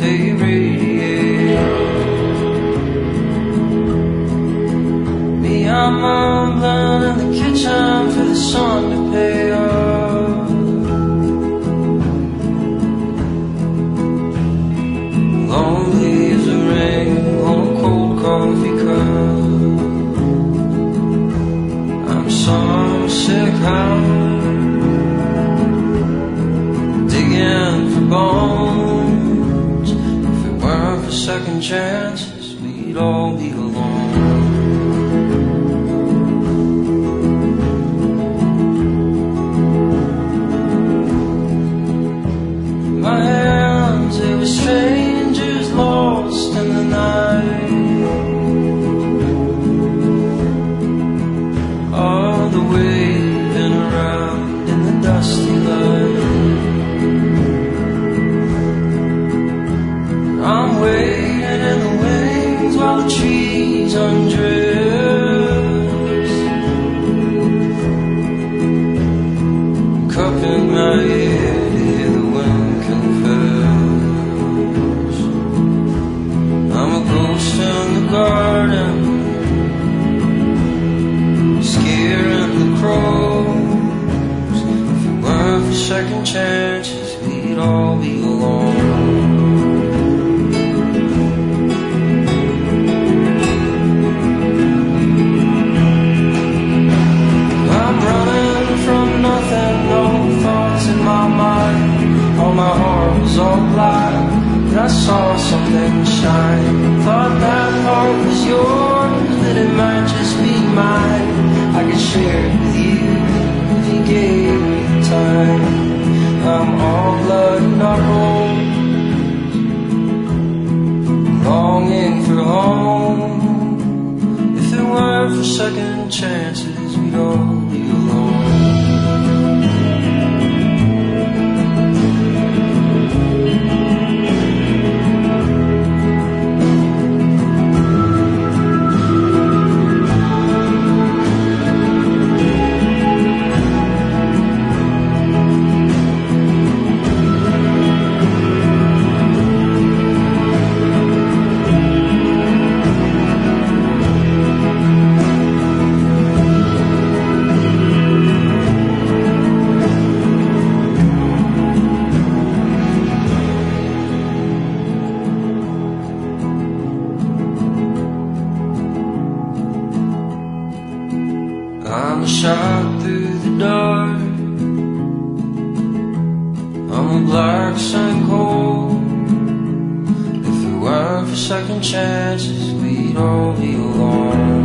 they radiate. Me, I'm mumbling in the kitchen for the sun to pay off. Lonely as a ring on a cold coffee cup. I'm some sick house, digging for bones. If it weren't for second chances, we'd all be alone. My hands, they were strangers lost in the night. All the waving around in the dusty light. I'm waiting in the wings while the trees undress, cupping my ear to hear the wind confess. I'm a ghost in the garden, scaring the crows. If it weren't for second chances, we'd all be alone. I'm running from nothing, no thoughts in my mind. All my heart was all black, but I saw something shine. Thought that heart was yours, that it might just be mine. I could share it with you if you gave me the time. I'm all blood and not home, longing for home. If it weren't for second chances, we'd all be alone. I'm a shot through the dark, I'm a black sinkhole. If it weren't for second chances, we'd all be alone.